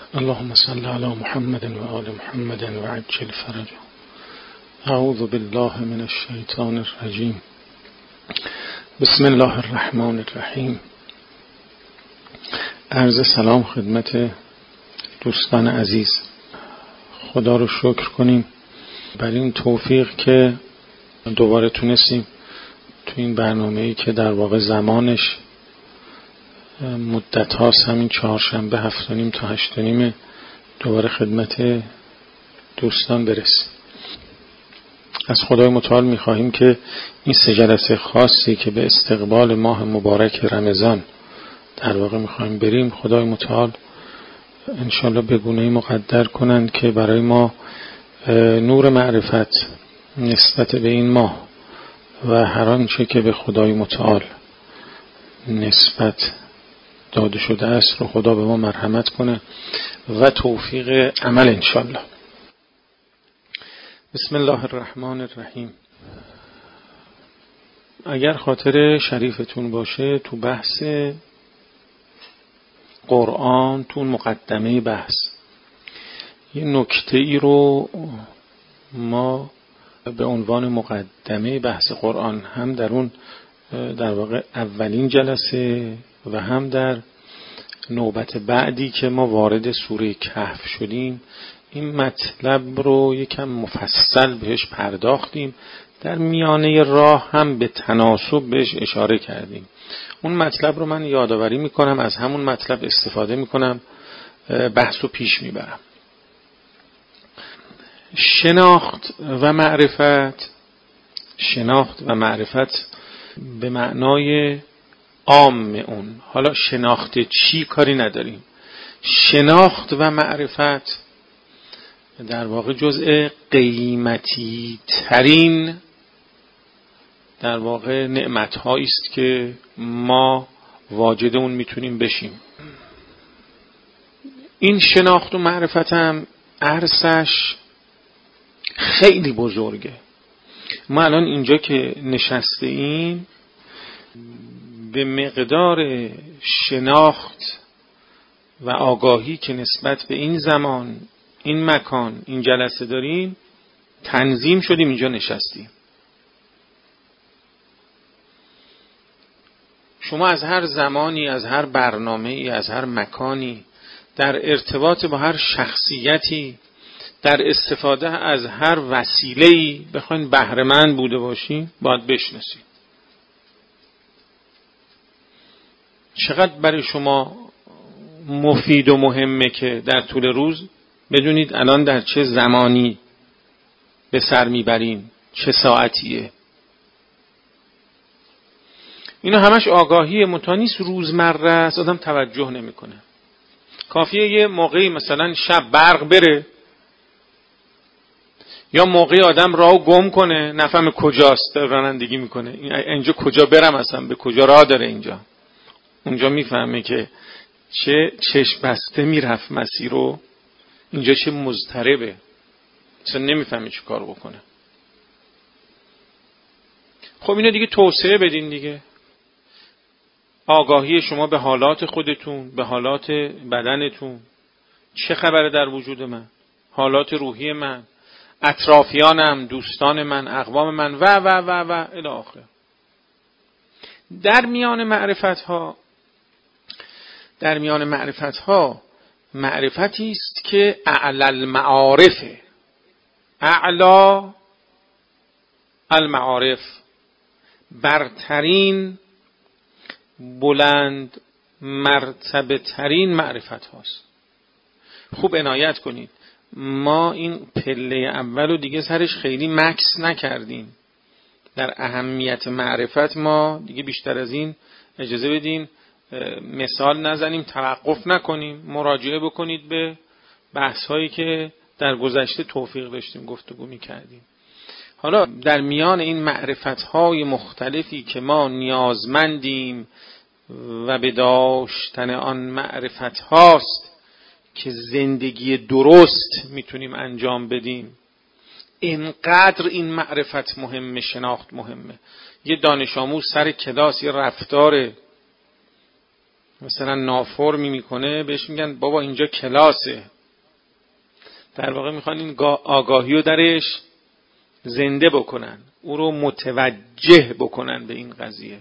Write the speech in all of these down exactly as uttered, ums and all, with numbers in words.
اللهم صل على محمد و آل محمد و عجل فرجه. اعوذ بالله من الشیطان الرجیم. بسم الله الرحمن الرحیم. عرض سلام خدمت دوستان عزیز. خدا رو شکر کنیم بر این توفیق که دوباره تونستیم تو این برنامه‌ای که در واقع زمانش مدت هاست، همین چهارشنبه هفت و نیم تا هشت و نیم دوباره خدمت دوستان برسیم. از خدای متعال میخواهیم که این سه جلسه خاصی که به استقبال ماه مبارک رمضان در واقع میخواهیم بریم، خدای متعال انشالله به گونه‌ای مقدر کنند که برای ما نور معرفت نسبت به این ماه و هر آنچه که به خدای متعال نسبت داده شده است رو خدا به ما مرحمت کنه و توفیق عمل انشالله. بسم الله الرحمن الرحیم. اگر خاطر شریفتون باشه، تو بحث قرآن، تو مقدمه بحث یه نکته ای رو ما به عنوان مقدمه بحث قرآن هم در اون در واقع اولین جلسه و هم در نوبت بعدی که ما وارد سوره کهف شدیم این مطلب رو یکم مفصل بهش پرداختیم. در میانه راه هم به تناسب بهش اشاره کردیم. اون مطلب رو من یادآوری میکنم، از همون مطلب استفاده میکنم، بحث رو پیش میبرم. شناخت و معرفت، شناخت و معرفت به معنای عام اون، حالا شناخت چی کاری نداریم. شناخت و معرفت در واقع جزء قیمتی ترین در واقع نعمت هایی است که ما واجد اون میتونیم بشیم. این شناخت و معرفت هم عرصش خیلی بزرگه. ما الان اینجا که نشسته ایم به مقدار شناخت و آگاهی که نسبت به این زمان، این مکان، این جلسه داریم تنظیم شدیم اینجا نشستیم. شما از هر زمانی، از هر برنامه‌ای، از هر مکانی، در ارتباط با هر شخصیتی، در استفاده از هر وسیله‌ای بخواید بهره مند بوده باشین، باید بشناسید. چقدر برای شما مفید و مهمه که در طول روز بدونید الان در چه زمانی به سر میبرین، چه ساعتیه. اینا همش آگاهیه، متانیست روزمره است، آدم توجه نمیکنه. کافیه یه موقعی مثلا شب برق بره یا موقعی آدم راهو گم کنه، نفهم کجاست، رانندگی میکنه، اینجا کجا برم، اصلا به کجا راه داره اینجا، اونجا میفهمه که چه چشم بسته میرفت مسیر رو، اینجا چه مضطربه، اصلا نمیفهمه چه کار بکنه. خب اینو دیگه توسعه بدین دیگه. آگاهی شما به حالات خودتون، به حالات بدنتون، چه خبره در وجود من، حالات روحی من، اطرافیانم، دوستان من، اقوام من و و و و الی آخر. در میان معرفت ها در میان معرفت ها معرفتی است که اعلی المعارفه، اعلی المعارف، برترین، بلند مرتبه ترین معرفت هاست. خوب عنایت کنید، ما این پله اول رو دیگه سرش خیلی مکس نکردیم. در اهمیت معرفت ما دیگه بیشتر از این اجازه بدین مثال نزنیم، توقف نکنیم، مراجعه بکنید به بحث هایی که در گذشته توفیق داشتیم گفتگو میکردیم. حالا در میان این معرفت های مختلفی که ما نیازمندیم و به داشتن آن معرفت هاست که زندگی درست میتونیم انجام بدیم، اینقدر این معرفت مهمه، شناخت مهمه. یه دانش آموز سر کلاس یه رفتار مثلا نافرمی میکنه بهش میگن بابا اینجا کلاسه. در واقع میخوان این آگاهی رو درش زنده بکنن، او رو متوجه بکنن به این قضیه.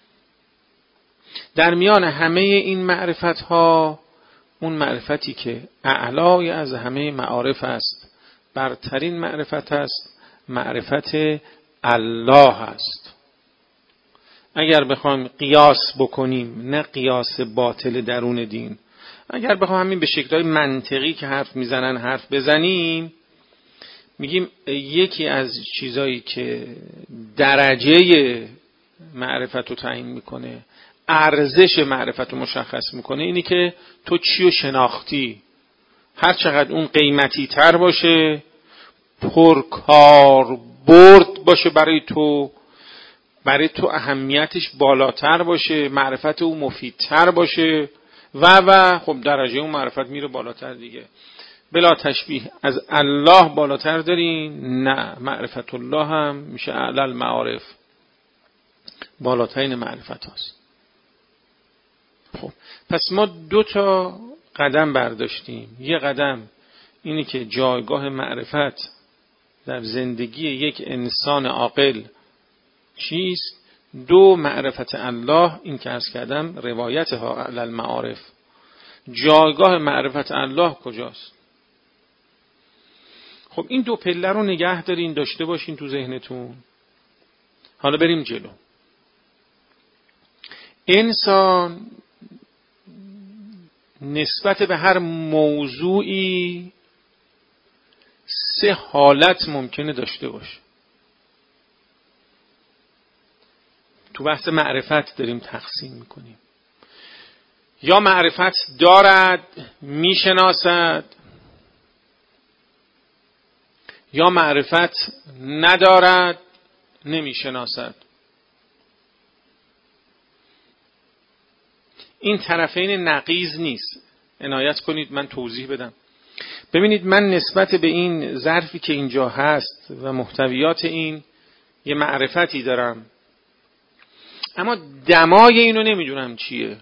در میان همه این معرفت ها اون معرفتی که اعلای از همه معارف است، برترین معرفت است، معرفت الله است. اگر بخوایم قیاس بکنیم، نه قیاس باطل درون دین، اگر بخوایم همین به شکل‌های منطقی که حرف میزنن حرف بزنیم، میگیم یکی از چیزایی که درجه معرفت رو تعیین میکنه، ارزش معرفت رو مشخص میکنه، اینی که تو چی رو شناختی. هر چقدر اون قیمتی تر باشه، پرکار برد باشه برای تو، برای تو اهمیتش بالاتر باشه، معرفت او مفیدتر باشه و و خب درجه اون معرفت میره بالاتر دیگه. بلا تشبیه از الله بالاتر دارین؟ نه، معرفت الله هم میشه اعلی المعارف، بالاترین معرفت هاست. خب پس ما دو تا قدم برداشتیم. یه قدم اینی که جایگاه معرفت در زندگی یک انسان عاقل چیست. دو، معرفت الله، این که عرض کردم روایت ها اعلی المعارف. جایگاه معرفت الله کجاست؟ خب این دو پله رو نگه دارین، داشته باشین تو ذهنتون. حالا بریم جلو. انسان نسبت به هر موضوعی سه حالت ممکنه داشته باشه. تو بحث معرفت داریم تقسیم میکنیم. یا معرفت دارد، میشناسد، یا معرفت ندارد، نمیشناسد. این طرفین نقیض نیست. عنایت کنید من توضیح بدم. ببینید، من نسبت به این ظرفی که اینجا هست و محتویات این یه معرفتی دارم، اما دمای اینو نمیدونم چیه.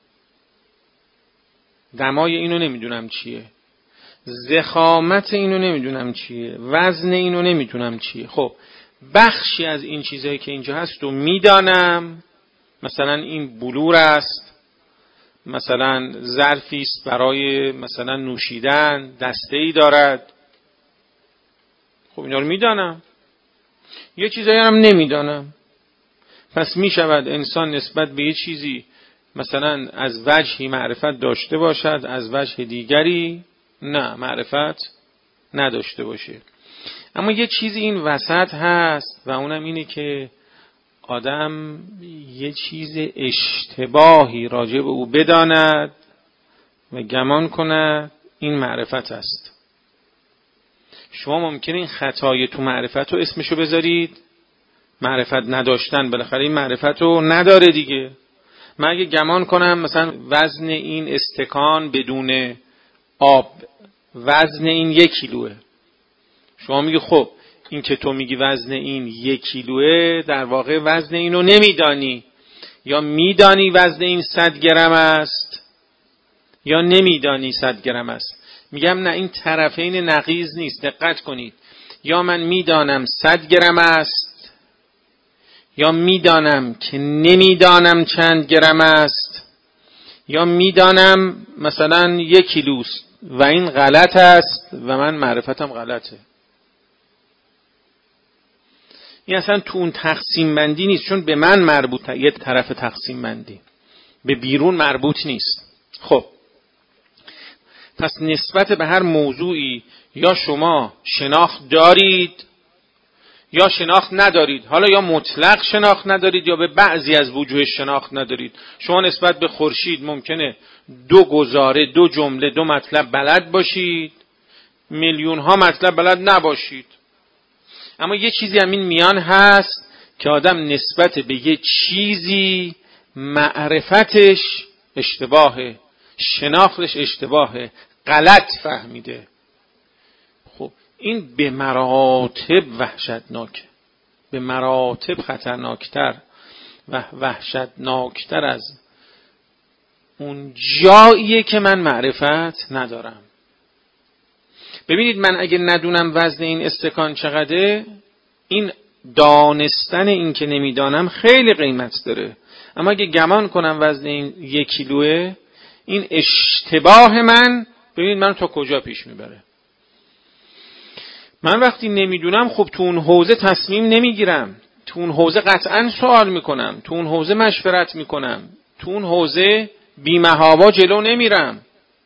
دمای اینو نمیدونم چیه. ضخامت اینو نمیدونم چیه. وزن اینو نمیدونم چیه. خب بخشی از این چیزایی که اینجا هست رو میدانم. مثلا این بلور است، مثلا ظرفی است برای مثلا نوشیدن، دسته‌ای دارد. خب اینا رو میدانم. یه چیزایی هم نمیدانم. پس میشود انسان نسبت به یه چیزی مثلا از وجهی معرفت داشته باشد، از وجه دیگری نه، معرفت نداشته باشه. اما یه چیزی این وسط هست و اونم اینه که آدم یه چیز اشتباهی راجع به او بداند و گمان کند، این معرفت است. شما ممکنه این خطای تو معرفت رو اسمشو بذارید معرفت نداشتن، بالاخره این معرفت رو نداره دیگه. من اگه گمان کنم مثلا وزن این استکان بدون آب وزن این یک کیلوه، شما میگی خب این که تو میگی وزن این یک کیلوه، در واقع وزن اینو نمیدانی. یا میدانی وزن این صد گرم است یا نمیدانی صد گرم است. میگم نه، این طرفین نقیض نیست. دقت کنید. یا من میدانم صد گرم است یا میدانم که نمیدانم چند گرم است، یا میدانم مثلا یک کیلوست و این غلط است و من معرفتم غلطه. این اصلا تو اون تقسیم بندی نیست، چون به من مربوطه. یه طرف تقسیم بندی به بیرون مربوط نیست. خب پس نسبت به هر موضوعی یا شما شناخت دارید یا شناخت ندارید. حالا یا مطلق شناخت ندارید یا به بعضی از وجوه شناخت ندارید. شما نسبت به خورشید ممکنه دو گزاره، دو جمله، دو مطلب بلد باشید، میلیون ها مطلب بلد نباشید. اما یه چیزی همین میان هست که آدم نسبت به یه چیزی معرفتش اشتباهه، شناختش اشتباهه، غلط فهمیده. خب این به مراتب وحشتناکه، به مراتب خطرناکتر و وحشتناکتر از اون جاییه که من معرفت ندارم. ببینید من اگه ندونم وزن این استکان چقدره، این دانستن این که نمیدانم خیلی قیمت داره. اما اگه گمان کنم وزن این یک کیلوه، این اشتباه من ببینید من تا کجا پیش میبره. من وقتی نمیدونم خب تو اون حوزه تصمیم نمیگیرم، تو اون حوزه قطعا سوال میکنم، تو اون حوزه مشورت میکنم، تو اون حوزه بی‌محابا جلو نمیرم.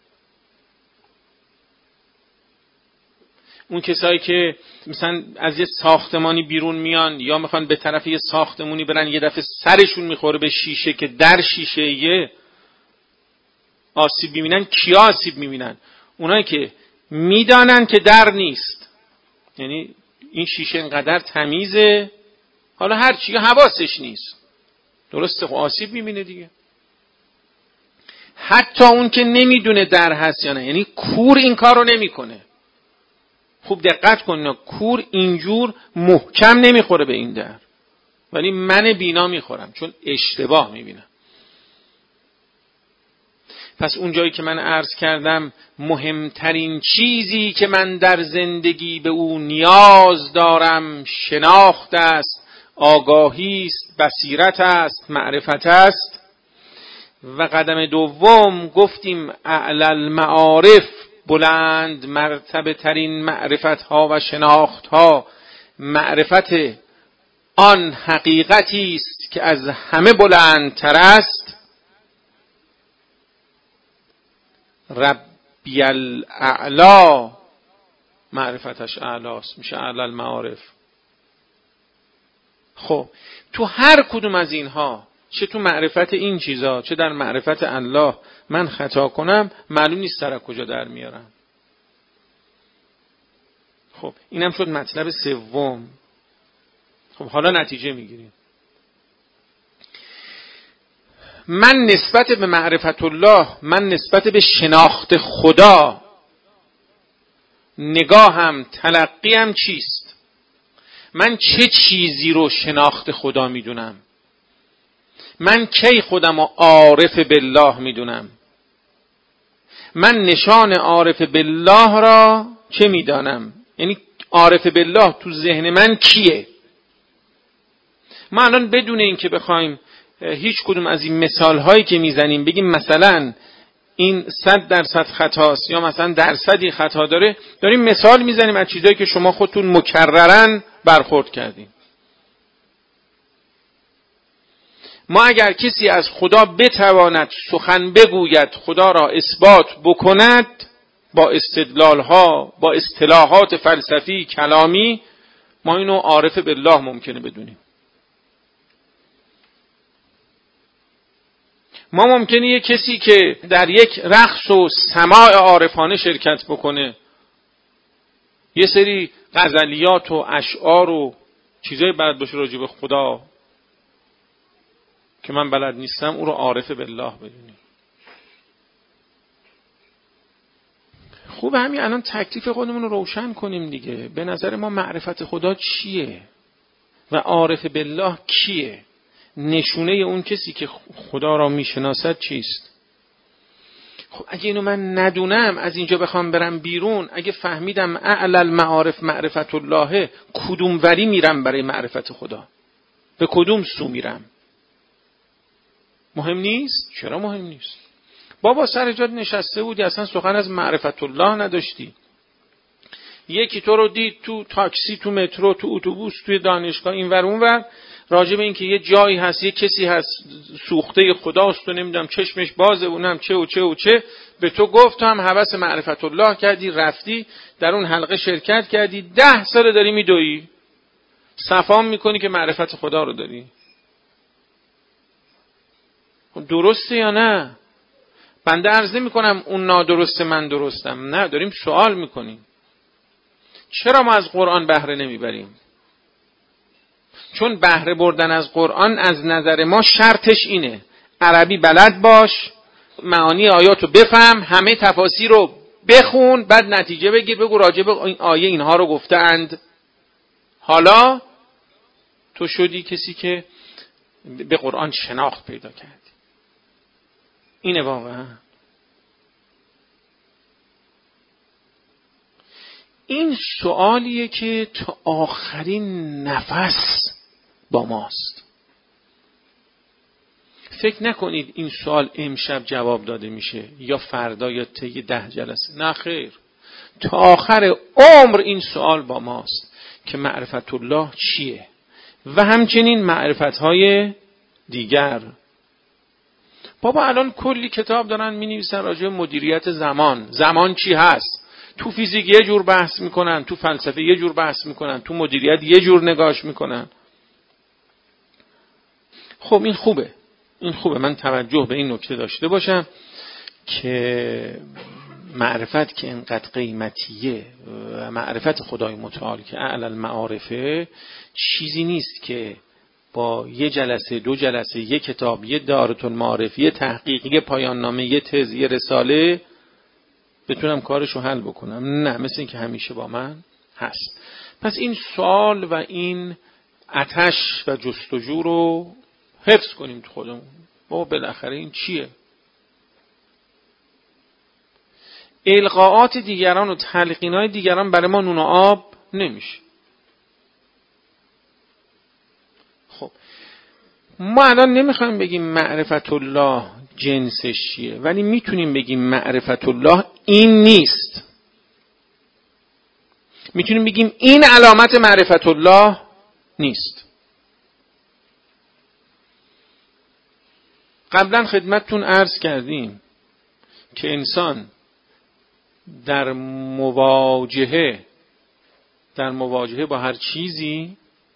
اون کسایی که مثلا از یه ساختمانی بیرون میان یا میخوان به طرف یه ساختمونی برن، یه دفعه سرشون میخوره به شیشه که در شیشه یه آسیب میبینن. کیا آسیب میبینن؟ اونایی که میدانن که در نیست، یعنی این شیشه انقدر تمیزه، حالا هر چی حواسش نیست، درسته خب آسیب میبینه دیگه. حتی اون که نمیدونه در هست یا نه، یعنی کور این کار رو نمیکنه. خوب دقت کن، کور اینجور محکم نمیخوره به این در، ولی من بینا میخورم چون اشتباه میبینم. پس اون جایی که من عرض کردم مهمترین چیزی که من در زندگی به او نیاز دارم شناخت است، آگاهی است، بصیرت است، معرفت است. و قدم دوم گفتیم اعلی المعارف، بلند مرتبه ترین معرفت ها و شناخت ها، معرفت آن حقیقتی است که از همه بلندتر است. ربی الاعلا، معرفتش اعلاست، میشه اعلی المعارف. خب تو هر کدوم از اینها، چه تو معرفت این چیزا چه در معرفت الله، من خطا کنم معلوم نیست سر کجا در میارم. خب اینم شد مطلب سوم. خب حالا نتیجه میگیریم. من نسبت به معرفت الله، من نسبت به شناخت خدا نگاهم، تلقیم چیست؟ من چه چیزی رو شناخت خدا میدونم؟ من کی خودم رو عارف بالله میدونم؟ من نشان عارف بالله را چه میدانم؟ یعنی عارف بالله تو ذهن من کیه؟ ما الان بدون این که بخوایم هیچ کدوم از این مثال هایی که میزنیم بگیم مثلا این صد درصد خطاست یا مثلا درصدی خطا داره، داریم مثال میزنیم از چیزایی که شما خودتون مکررن برخورد کردیم. ما اگر کسی از خدا بتواند سخن بگوید، خدا را اثبات بکند با استدلالها، با اصطلاحات فلسفی کلامی، ما اینو عارف بالله ممکنه بدونیم. ما ممکنه یک کسی که در یک رقص و سماع عارفانه شرکت بکنه، یه سری غزلیات و اشعار و چیزای بلد باشه راجع به خدا که من بلد نیستم، او رو عارف بالله بدونیم. خوب همین الان تکلیف خودمون رو روشن کنیم دیگه. به نظر ما معرفت خدا چیه و عارف بالله کیه؟ نشونه اون کسی که خدا را میشناسد چیست؟ خب اگه اینو من ندونم، از اینجا بخوام برم بیرون، اگه فهمیدم اعلی المعارف معرفت الله، کدوم وری میرم برای معرفت خدا؟ به کدوم سو میرم؟ مهم نیست؟ چرا مهم نیست؟ بابا سر جات نشسته بودی، اصلا سخن از معرفت الله نداشتی، یکی تو رو دید تو تاکسی، تو مترو، تو اتوبوس، توی دانشگاه، این ور اون ور، راجع به این که یه جایی هست، یه کسی هست سوخته خداست و نمیدونم چشمش بازه و نمیدونم چه و چه و چه، به تو گفت، تو هم هوس معرفت الله کردی، رفتی در اون حلقه شرکت کردی، ده سال داری میدویی، صفام میکنی که معرفت خدا رو داری. درسته یا نه؟ بنده عرض نمی کنم اون نادرسته من درستم، نه، داریم سوال میکنیم چرا ما از قرآن بهره نمیبریم؟ چون بهره بردن از قرآن از نظر ما شرطش اینه عربی بلد باش، معانی آیاتو بفهم، همه تفاسیر رو بخون، بعد نتیجه بگیر، بگو راجع به این آیه اینها رو گفتند. حالا تو شدی کسی که به قرآن شناخت پیدا کرد. اینه واقعا. این سوالیه که تا آخرین نفس با ماست. فکر نکنید این سوال امشب جواب داده میشه یا فردا یا طی ده جلسه. نه خیر، تا آخر عمر این سوال با ماست که معرفت الله چیه و همچنین معرفت‌های دیگر. بابا الان کلی کتاب دارن می‌نویسن راجع به مدیریت زمان. زمان چی هست؟ تو فیزیک یه جور بحث میکنن، تو فلسفه یه جور بحث میکنن، تو مدیریت یه جور نگاش میکنن. خب این خوبه، این خوبه. من توجه به این نکته داشته باشم که معرفت که انقدر قیمتیه و معرفت خدای متعال که اعلی المعارفه چیزی نیست که با یه جلسه، دو جلسه، یه کتاب، یه دارالمعارف، یه تحقیق، یه پایان نامه، یه تز، یه رساله بتونم کارشو حل بکنم. نه، مثل این که همیشه با من هست. پس این سوال و این آتش و جستجو رو حفظ کنیم تو خودمون. بابا بالاخره این چیه؟ القاءات دیگران و تلقینات دیگران برای ما نون و آب نمیشه. خب ما الان نمیخوایم بگیم معرفت الله جنسش چیه، ولی میتونیم بگیم معرفت الله این نیست. میتونیم بگیم این علامت معرفت الله نیست. قبلا خدمتتون عرض کردیم که انسان در مواجهه در مواجهه با هر چیزی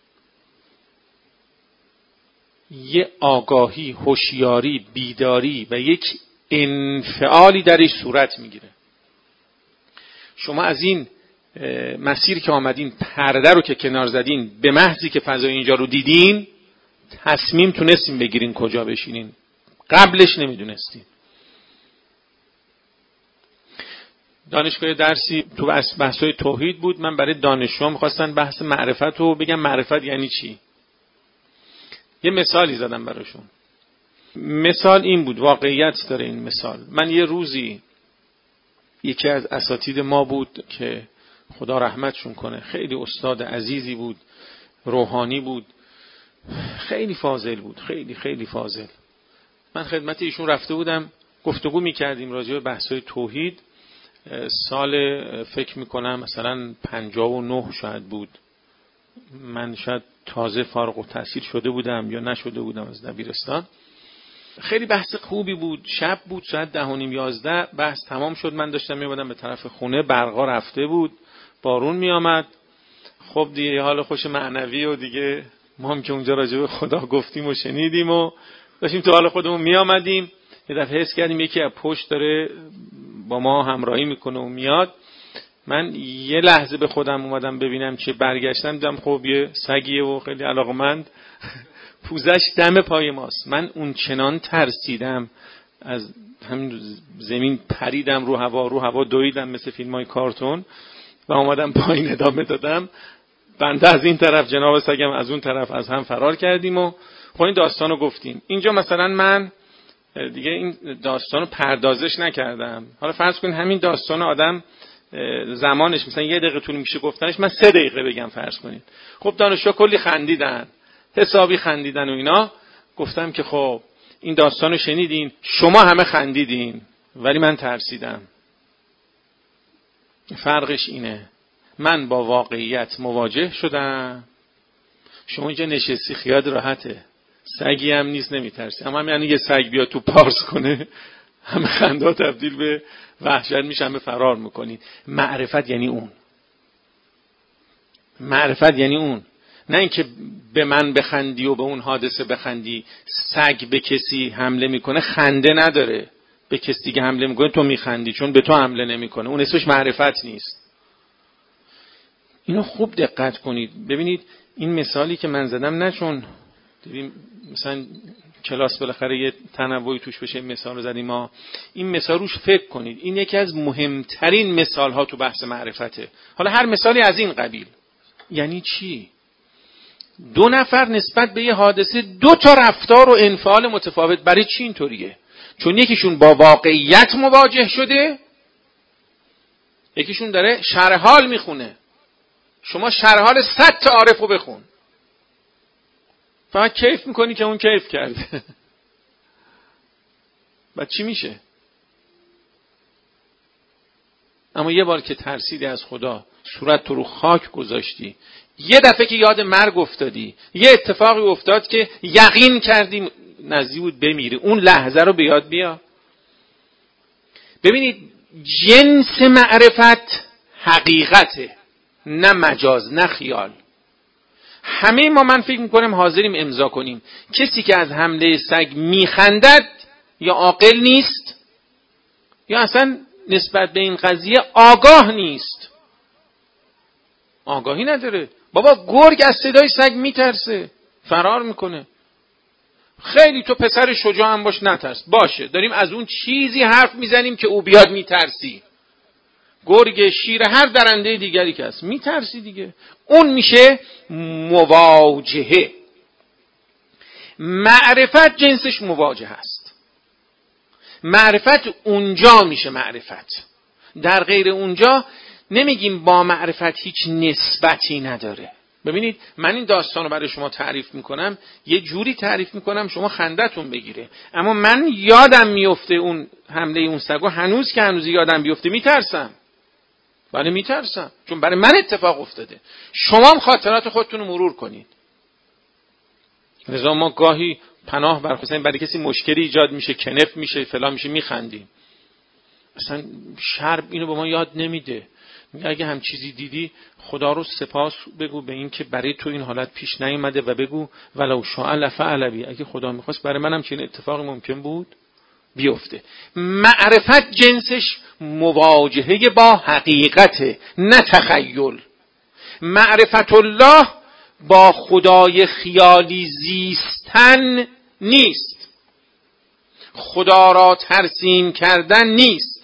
یه آگاهی، هوشیاری، بیداری و یک انفعالی درش صورت میگیره. شما از این مسیر که آمدین، پرده رو که کنار زدین، به محضی که فضای اینجا رو دیدین تصمیم تونستین بگیرین کجا بشینین. قبلش نمیدونستین. دانشگاه درسی تو بحث‌های توحید بود. من برای دانشجوام می‌خواستن بحث معرفت رو بگم. معرفت یعنی چی؟ یه مثالی زدم براشون. مثال این بود، واقعیت داره این مثال. من یه روزی یکی از اساتید ما بود که خدا رحمتشون کنه، خیلی استاد عزیزی بود، روحانی بود، خیلی فاضل بود، خیلی خیلی فاضل. من خدمت ایشون رفته بودم، گفتگو می‌کردیم راجع به بحث‌های توحید. سال فکر میکنم مثلا پنجاه و نه شاید بود. من شاید تازه فارغ التحصیل شده بودم یا نشده بودم از دبیرستان. خیلی بحث خوبی بود. شب بود، ساعت ده و نیم یازده بحث تمام شد. من داشتم میومدم به طرف خونه، برقا رفته بود، بارون میامد. خب دیگه حال خوش معنوی و دیگه ما هم که اونجا راجع به خدا گفتیم و شنیدیم و داشتیم تو حال خودمون میامدیم. یه دفعه حس کردیم یکی از پشت داره با ما همراهی میکنه و میاد. من یه لحظه به خودم اومدم ببینم چه، برگشتم دیدم خب یه سگیه و خیلی علاقمند پوزش دم پای ماست. من اون چنان ترسیدم، از همین زمین پریدم رو هوا، رو هوا دویدم مثل فیلمای کارتون و اومدم پایین ادامه دادم. بنده از این طرف، جناب سگم از اون طرف، از هم فرار کردیم و خب این داستانو گفتیم. اینجا مثلا من دیگه این داستانو پردازش نکردم. حالا فرض کنید همین داستان آدم زمانش مثلا یه دقیقه طول میشه گفتنش، من سه دقیقه بگم فرض کنید. خب دانشجو کلی خندیدن، حسابی خندیدن و اینا. گفتم که خب این داستانو شنیدین، شما همه خندیدین ولی من ترسیدم. فرقش اینه، من با واقعیت مواجه شدم، شما اینجا نشستی خیال راحته، سگی هم نیست نمیترسی. اما هم یعنی یه سگ بیا تو پارس کنه همه خنده تبدیل به وحشت میشه، همه فرار میکنی. معرفت یعنی اون. معرفت یعنی اون، نه اینکه به من بخندی و به اون حادثه بخندی. سگ به کسی حمله میکنه خنده نداره، به کسی دیگه حمله میکنه تو میخندی چون به تو حمله نمیکنه. اون اسمش معرفت نیست. اینو خوب دقت کنید. ببینید این مثالی که من زدم، نه چون دیدیم مثلا کلاس بالاخره یه تنوعی توش بشه مثال رو زدیم ما، این مثال روش فکر کنید. این یکی از مهمترین مثال ها تو بحث معرفته. حالا هر مثالی از این قبیل. یعنی چی؟ دو نفر نسبت به یه حادثه دو تا رفتار و انفعال متفاوت. برای چی اینطوریه؟ چون یکیشون با واقعیت مواجه شده، یکیشون داره شرح حال میخونه. شما شرح حال صد تا عارف رو بخون، فقط کیف میکنی که اون کیف کرده. بعد چی میشه؟ اما یه بار که ترسیدی از خدا، صورت تو رو خاک گذاشتی، یه دفعه که یاد مرگ افتادی، یه اتفاقی افتاد که یقین کردی نزدیک بود بمیری، اون لحظه رو به یاد بیا. ببینید جنس معرفت حقیقته، نه مجاز، نه خیال. همه ما من فکر میکنم حاضریم امضا کنیم کسی که از حمله سگ میخندد یا عاقل نیست یا اصلا نسبت به این قضیه آگاه نیست. آگاهی نداره. بابا گرگ از صدای سگ میترسه، فرار میکنه. خیلی تو پسر شجاع هم باش، نترس. باشه، داریم از اون چیزی حرف میزنیم که او بیاد میترسی. گرگ، شیر، هر درنده دیگری که هست میترسی دیگه. اون میشه مواجهه. معرفت جنسش مواجهه است. معرفت اونجا میشه معرفت. در غیر اونجا نمیگیم با معرفت هیچ نسبتی نداره. ببینید من این داستان رو برای شما تعریف میکنم، یه جوری تعریف میکنم شما خندتون بگیره، اما من یادم میفته اون حمله اون سگو، هنوز که هنوز یادم بیفته میترسم. بله میترسم، چون برای من اتفاق افتاده. شما هم خاطرات خودتون رو مرور کنید. لذا ما گاهی پناه برخواستیم برای کسی مشکلی ایجاد میشه، کنف میشه، فلان میشه، میخندیم. اصلا شرب اینو به ما یاد نمیده. میگه اگه هم چیزی دیدی خدا رو سپاس بگو به این که برای تو این حالت پیش نیامده و بگو ولو شاء لفعل بی، اگه خدا میخواست برای منم چنین اتفاقی ممکن بود بیفته. معرفت جنسش مواجهه با حقیقت، نه تخیل. معرفت الله با خدای خیالی زیستن نیست، خدا را ترسیم کردن نیست،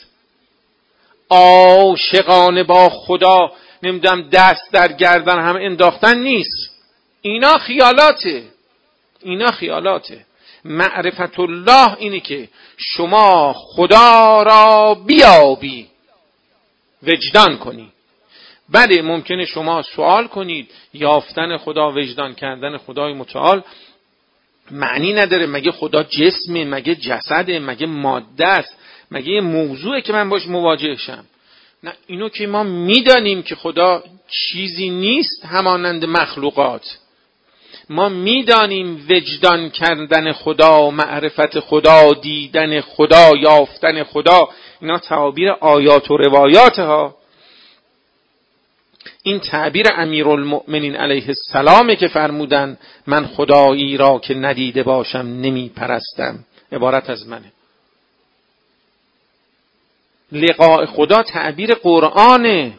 عاشقانه با خدا نمیدونم دست در گردن هم انداختن نیست. اینا خیالاته، اینا خیالاته. معرفت الله اینه که شما خدا را بیابی، وجدان کنی. بله ممکنه شما سوال کنید یافتن خدا، وجدان کردن خدای متعال معنی نداره. مگه خدا جسمه؟ مگه جسده؟ مگه ماده است؟ مگه یه موضوعه که من باش مواجه شم؟ نه، اینو که ما میدانیم که خدا چیزی نیست همانند مخلوقات. ما میدانیم وجدان کردن خدا، معرفت خدا، دیدن خدا، یافتن خدا، اینا تعابیر آیات و روایات ها. این تعبیر امیرالمؤمنین علیه السلامه که فرمودن من خدایی را که ندیده باشم نمی پرستم، عبارت از منه. لقاء خدا تعبیر قرآنه،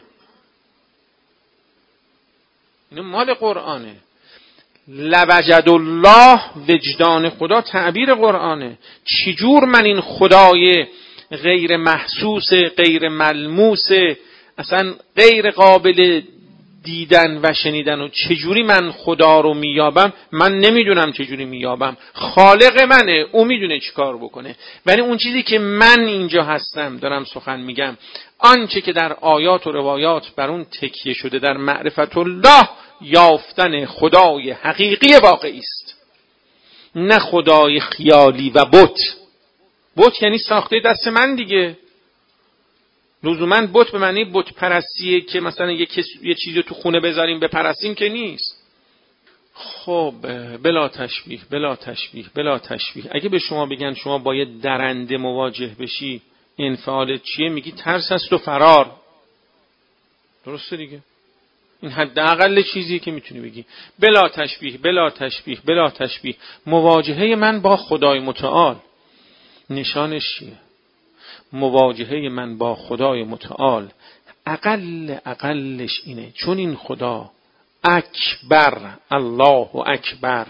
اینو مال قرآنه. لوجد الله، وجدان خدا تعبیر قرآنه. چجور من این خدای غیر محسوس، غیر ملموس، اصلا غیر قابل دیدن و شنیدن و چجوری من خدا رو میابم؟ من نمیدونم چجوری میابم، خالق منه، او میدونه چی کار بکنه. ولی اون چیزی که من اینجا هستم دارم سخن میگم، آنچه که در آیات و روایات بر اون تکیه شده در معرفت الله، یافتن خدای حقیقی واقعی است، نه خدای خیالی و بت. بت یعنی ساخته دست من دیگه. لزوماً بت به معنی بت پرستیه که مثلا یه, کس... یه چیزی تو خونه بذاریم بپرستیم که نیست. خب بلا تشبیه بلا تشبیه بلا تشبیه. اگه به شما بگن شما باید درنده مواجه بشی، انفعالت چیه؟ میگی ترس است و فرار. درسته دیگه؟ این حداقل چیزیه که میتونی بگی. بلا تشبیه بلا تشبیه بلا تشبیه. مواجهه من با خدای متعال نشانش چیه؟ مواجهه من با خدای متعال اقل اقلش اینه، چون این خدا اکبر، الله اکبر،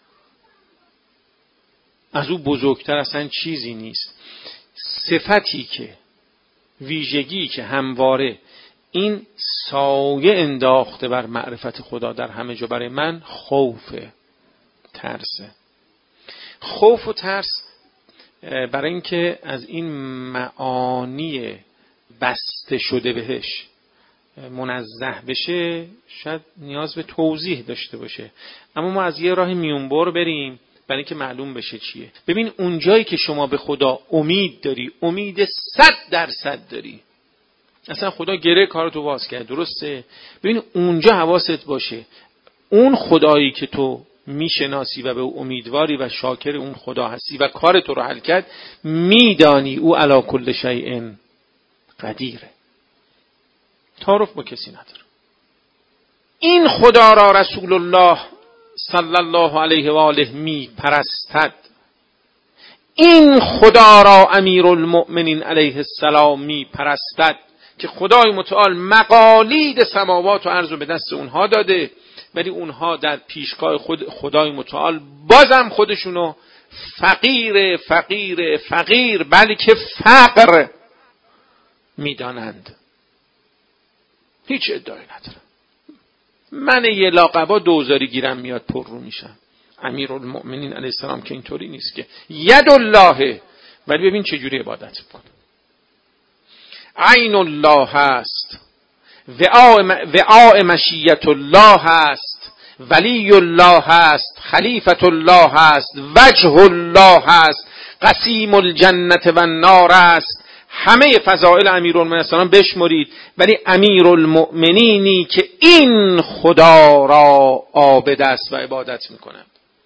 از او بزرگتر اصلا چیزی نیست. صفتی که، ویژگی که همواره این سایه انداخته بر معرفت خدا در همه جا برای من، خوفه، ترسه. خوف و ترس برای اینکه از این معانی بسته شده بهش منزه بشه شاید نیاز به توضیح داشته باشه، اما ما از یه راه میونبر بریم برای اینکه معلوم بشه چیه. ببین اونجایی که شما به خدا امید داری، امید صد درصد داری، اصلا خدا گره کارتو باز کرد، درسته؟ ببین اونجا حواست باشه اون خدایی که تو میشناسی و به او امیدواری و شاکر اون خدا هستی و کار تو رو حل کرد، میدانی او علی کل شیء قدیره، تعارف با کسی نداره. این خدا را رسول الله صلی الله علیه و آله می پرستد، این خدا را امیر المؤمنین علیه السلام می پرستد که خدای متعال مقالید سماوات و ارض رو به دست اونها داده، ولی اونها در پیشگاه خود خدای متعال بازم خودشونو فقیر فقیر فقیر بلکه فقر میدانند. هیچ ادعایی ندارم. من یه لاقبا دوزاری گیرم میاد پر رو میشم. امیر المؤمنین علیه السلام که اینطوری نیست که ید الله، ولی ببین چجوری عبادت میکنه. عین الله هست، وعاء مشیت الله هست، ولی الله هست، خلیفت الله هست، وجه الله هست، قسیم الجنت و النار است. همه فضائل امیرالمؤمنین بشمرید، ولی امیرالمؤمنینی که این خدا را عابد است و عبادت میکنند.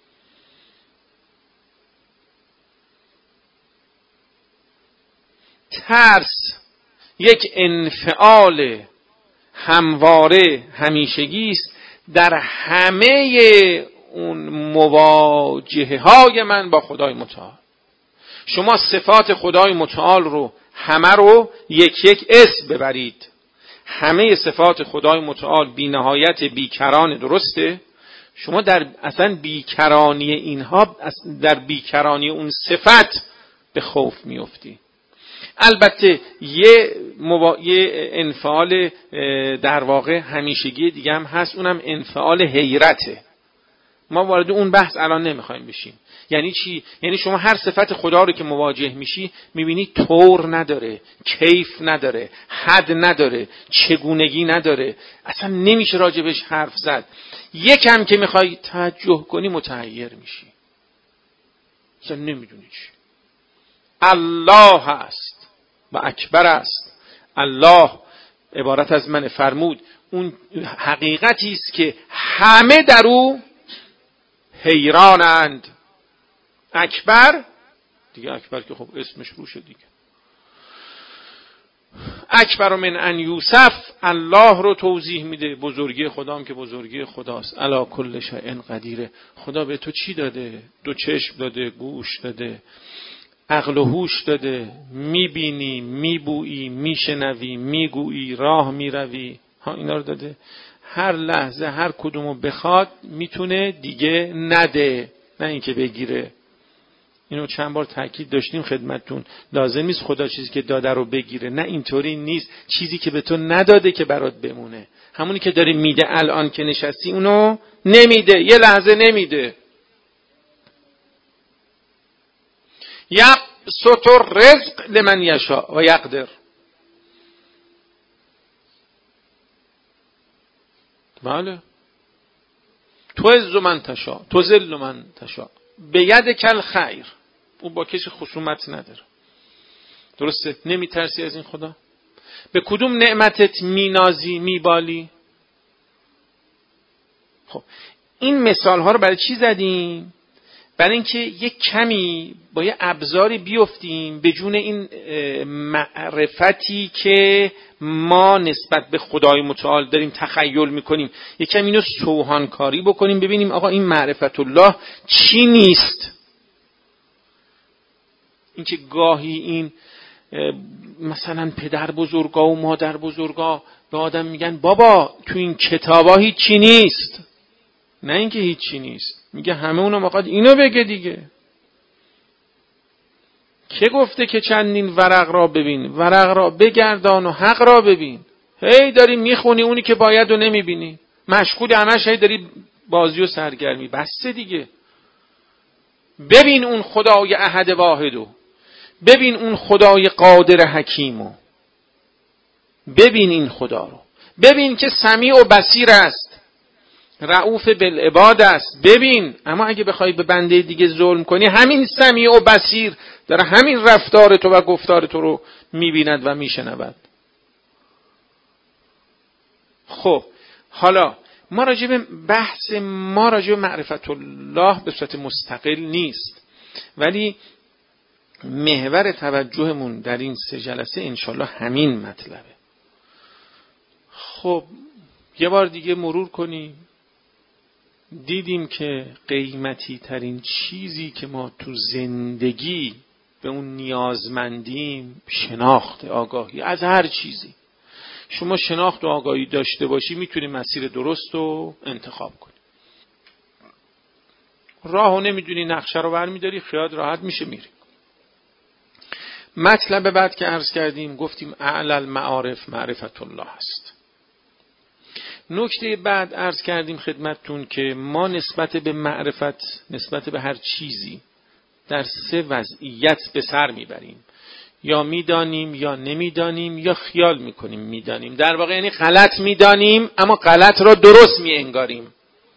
ترس یک انفعال همواره همیشگی است در همه اون مواجهه های من با خدای متعال. شما صفات خدای متعال رو همه رو یک یک اسم ببرید، همه صفات خدای متعال بی نهایت بیکران، درسته؟ شما در اصلا بیکرانی اینها، در بیکرانی اون صفت به خوف میفتی. البته یه, موا... یه انفعال در واقع همیشگی دیگه هم هست، اونم انفعال حیرته. ما وارد اون بحث الان نمیخوایم بشیم. یعنی چی؟ یعنی شما هر صفت خدا رو که مواجه میشی میبینی طور نداره، کیف نداره، حد نداره، چگونگی نداره، اصلا نمیشه راجبش حرف زد. یکم که میخوای توجه کنی متحیر میشی، اصلا نمیدونی چی. الله هست و اکبر است. الله عبارت از من فرمود اون حقیقتی است که همه در او حیرانند. اکبر دیگه، اکبر که خب اسمش روشه دیگه. اکبر من ان یوسف، الله رو توضیح میده، بزرگی خدا هم که بزرگی خداست. الا کل شیء قدیره. خدا به تو چی داده؟ دو چشم داده، گوش داده، عقل و هوش داده، میبینی، میبویی، میشنوی، میگویی، راه میروی، ها اینا رو داده. هر لحظه هر کدومو بخواد میتونه دیگه نده، نه اینکه بگیره. اینو چند بار تاکید داشتیم خدمتتون. لازم نیست خدا چیزی که داده رو بگیره، نه اینطوری نیست. چیزی که به تو نداده که برات بمونه، همونی که داری میده الان که نشستی اونو نمیده، یه لحظه نمیده. یبسط الرزق لمن یشاء و یقدر. بله، تو عز من تشاء تو ذل من تشاء بیدک الخیر. او با کسی خصومت نداره، درسته؟ نمیترسی از این خدا؟ به کدوم نعمتت مینازی میبالی؟ خب این مثال ها رو برای چی زدیم؟ برای اینکه یک کمی با یه ابزاری بیفتیم به جون این معرفتی که ما نسبت به خدای متعال داریم تخیل میکنیم، یک کمی اینو سوهانکاری بکنیم، ببینیم آقا این معرفت الله چی نیست. اینکه گاهی این مثلا پدر بزرگا و مادر بزرگا به آدم میگن بابا تو این کتابا هیچی نیست، نه اینکه هیچی نیست، میگه همه اونا مقاد اینو بگه دیگه. که گفته که چندین ورق را ببین، ورق را بگردان و حق را ببین. هی داری میخونی اونی که باید و نمیبینی، مشغول همش هی داری بازی و سرگرمی. بسته دیگه، ببین اون خدای احد واحدو، ببین اون خدای قادر حکیمو، ببین این خدا رو، ببین که سمیع و بصیر است، رؤوف بالعباد است، ببین. اما اگه بخوای به بنده دیگه ظلم کنی، همین سمیع و بصیر داره همین رفتار تو و گفتار تو رو میبیند و میشنود. خب حالا ما راجع به بحث ما راجع به معرفت الله به صورت مستقل نیست، ولی محور توجهمون در این سه جلسه انشالله همین مطلبه. خب یه بار دیگه مرور کنیم. دیدیم که قیمتی ترین چیزی که ما تو زندگی به اون نیازمندیم شناخت، آگاهی از هر چیزی. شما شناخت و آگاهی داشته باشی میتونی مسیر درست رو انتخاب کنی. راهو نمیدونی، نقشه رو برمیداری، خیال راحت میشه میری. مطلب بعد که عرض کردیم گفتیم اعلی المعارف معرفت الله است. نکته بعد عرض کردیم خدمتتون که ما نسبت به معرفت، نسبت به هر چیزی در سه وضعیت به سر میبریم. یا میدانیم یا نمیدانیم یا خیال میکنیم میدانیم. در واقع یعنی غلط میدانیم اما غلط را درست میانگاریم.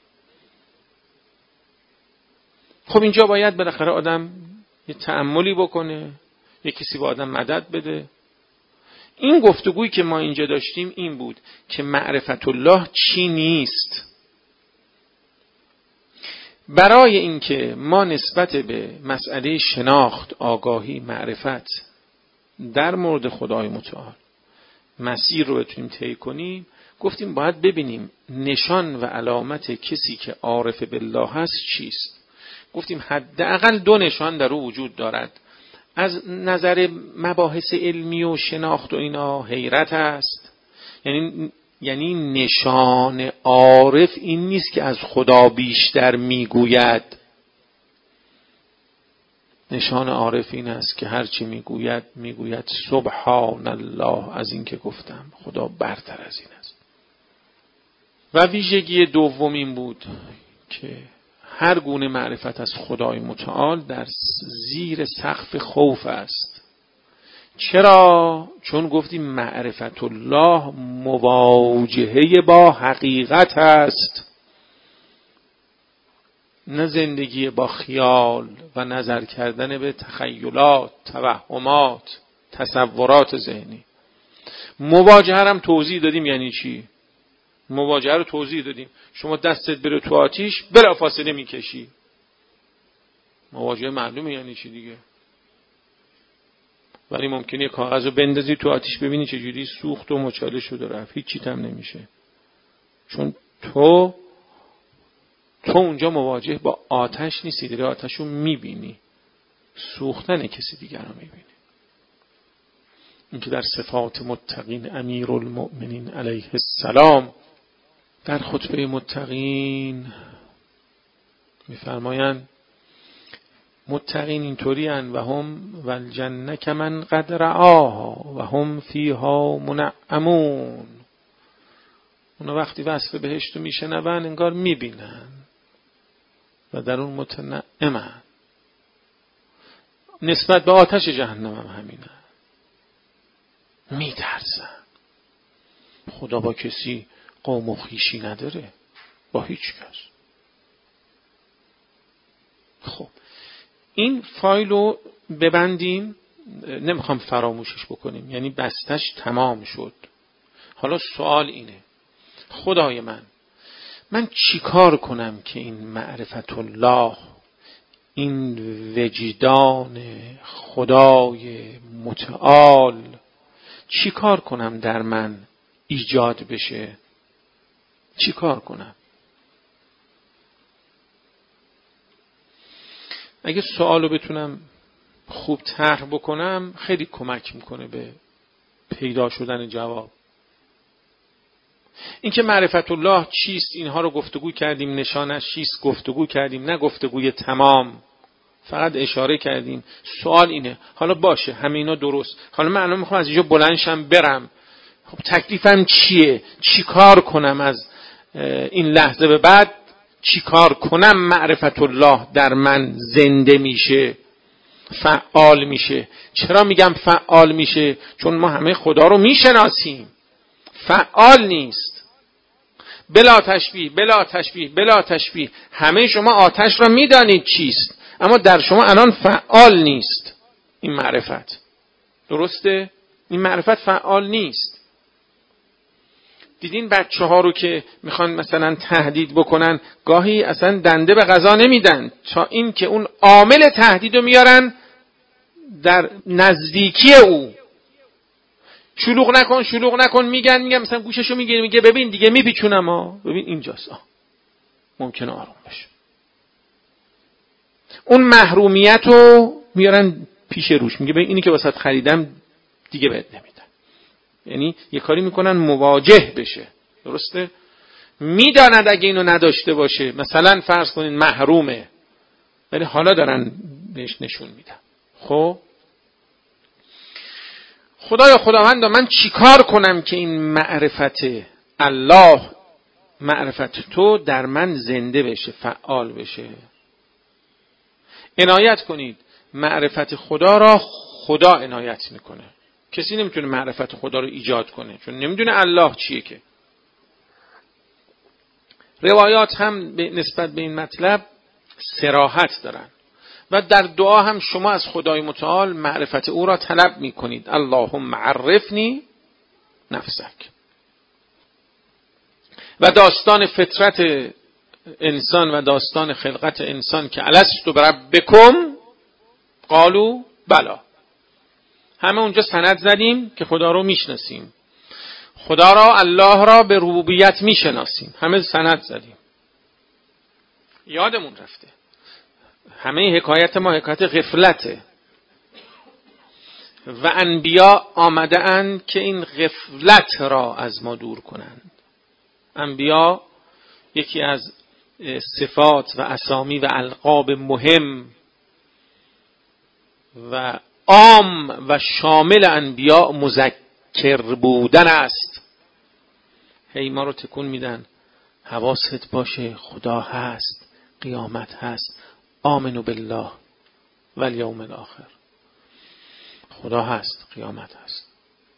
خب اینجا باید بالاخره آدم یه تأملی بکنه، یه کسی به آدم مدد بده. این گفتگویی که ما اینجا داشتیم این بود که معرفت الله چی نیست. برای اینکه ما نسبت به مسئله شناخت، آگاهی، معرفت در مورد خدای متعال مسیر رو بتونیم طی کنیم، گفتیم باید ببینیم نشان و علامت کسی که عارف بالله هست چیست. گفتیم حداقل دو نشان در او وجود دارد. از نظر مباحث علمی و شناخت و اینا حیرت است. یعنی یعنی نشان عارف این نیست که از خدا بیشتر میگوید. نشان عارف این است که هرچی میگوید میگوید سبحان الله، از این که گفتم خدا برتر از این است. و ویژگی دوم این بود که هر گونه معرفت از خدای متعال در زیر سقف خوف است. چرا؟ چون گفتیم معرفت الله مواجهه با حقیقت است، نه زندگی با خیال و نظر کردن به تخیلات، توهمات، تصورات ذهنی. مواجهه هم توضیح دادیم یعنی چی؟ مواجهه رو توضیح دادیم. شما دستت بره تو آتیش بلافاصله میکشی. مواجهه معلومه یعنی چی دیگه. ولی ممکنه یه کاغذ رو بندازی تو آتیش ببینی چجوری سوخت و مچاله شده رفت، هیچ چیت هم نمیشه. چون تو تو اونجا مواجه با آتش نیستی، داری آتش رو میبینی، سوختن کسی دیگر رو میبینی. این که در صفات متقین امیرالمؤمنین علیه السلام در خطبه متقین میفرمایند متقین اینطوری ان و هم والجنه کمن قد رعاها و هم فیها منعمون. اونا وقتی وصف بهشت رو میشنون انگار میبینن و در اون متنعمن. نسبت به آتش جهنم هم همینه، میترسن. خدا با کسی قوم و خویشی نداره، با هیچ کس. خب این فایل رو ببندیم، نمیخوام فراموشش بکنیم، یعنی بستش تمام شد. حالا سوال اینه خدای من من چی کار کنم که این معرفت الله، این وجدان خدای متعال چی کار کنم در من ایجاد بشه؟ چی کار کنم؟ اگه سوالو بتونم خوب طرح بکنم خیلی کمک میکنه به پیدا شدن جواب. این که معرفت الله چیست اینها رو گفتگو کردیم، نشانش چیست گفتگو کردیم، نه گفتگوی تمام، فقط اشاره کردیم. سوال اینه حالا باشه همه اینا درست، حالا من الان میخوام از اینجا بلندشم برم، خب تکلیفم چیه؟ چی کار کنم از این لحظه به بعد؟ چی کار کنم معرفت الله در من زنده میشه؟ فعال میشه. چرا میگم فعال میشه؟ چون ما همه خدا رو میشناسیم. فعال نیست. بلا تشبیه بلا تشبیه بلا تشبیه. همه شما آتش را میدانید چیست، اما در شما الان فعال نیست این معرفت. درسته؟ این معرفت فعال نیست. دیدین بچه ها رو که میخوان مثلا تهدید بکنن، گاهی اصلا دنده به غذا نمیدن تا این که اون عامل تهدید رو میارن در نزدیکی او. شلوغ نکن شلوغ نکن میگن، میگن مثلا گوششو میگیره میگه ببین دیگه میپیچونم ها، ببین اینجاست، آه ممکنه آروم بشه. اون محرومیت رو میارن پیش روش، میگه ببین اینی که واسط خریدم دیگه بهت نمیدم. یعنی یه کاری میکنن مواجه بشه. درسته؟ میداند اگه اینو نداشته باشه، مثلا فرض کنین محرومه، ولی حالا دارن بهش نشون میدن. خب خدایا خداوندا من چیکار کنم که این معرفت الله، معرفت تو در من زنده بشه، فعال بشه؟ عنایت کنید. معرفت خدا را خدا عنایت میکنه. کسی نمیتونه معرفت خدا رو ایجاد کنه، چون نمیدونه الله چیه. که روایات هم به نسبت به این مطلب صراحت دارن و در دعا هم شما از خدای متعال معرفت او را طلب میکنید. اللهم عرفنی نفسک. و داستان فطرت انسان و داستان خلقت انسان که الستو بربکم قالوا بلا، همه اونجا سند زدیم که خدا رو میشناسیم، خدا را الله را به ربوبیت میشناسیم، همه سند زدیم. یادمون رفته همه حکایت ما حکایت غفلته و انبیا آمده اند که این غفلت را از ما دور کنند. انبیا یکی از صفات و اسامی و القاب مهم و عام و شامل انبیا مذکر بودن است. هی ما رو تکون میدن حواست باشه خدا هست، قیامت هست، آمنو بالله و الیوم الاخر. خدا هست، قیامت هست.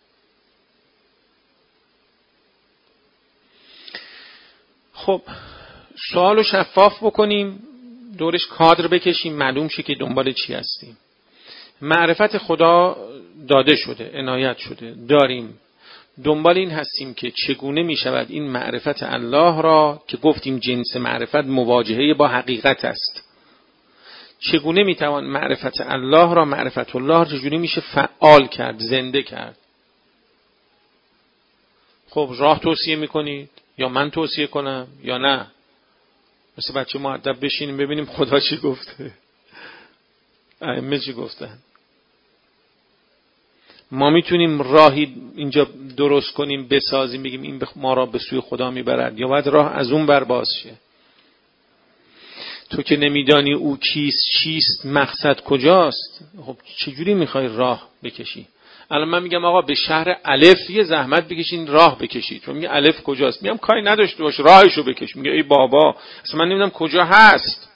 خب سوالو شفاف بکنیم، دورش کادر بکشیم، معلوم شه که دنبال چی هستیم. معرفت خدا داده شده، عنایت شده، داریم. دنبال این هستیم که چگونه می شود این معرفت الله را که گفتیم جنس معرفت مواجهه با حقیقت است، چگونه می توان معرفت الله را، معرفت الله چجوری میشه فعال کرد، زنده کرد. خب راه توصیه میکنید یا من توصیه کنم یا نه؟ مثل بچه مؤدب بشینیم ببینیم خدا چی گفته، ائمه چی گفتن. ما میتونیم راهی اینجا درست کنیم، بسازیم، بگیم این ما را به سوی خدا میبرد، یا باید راه از اون بر باز شه؟ تو که نمیدانی او کیست، چیست، مقصد کجاست، خب چجوری میخوای راه بکشی؟ الان من میگم آقا به شهر الف یه زحمت بکشین راه بکشید، چون میگه الف کجاست، میگم کاری نداشته باش راهشو بکش، میگه ای بابا اصلا من نمیدونم کجا هست.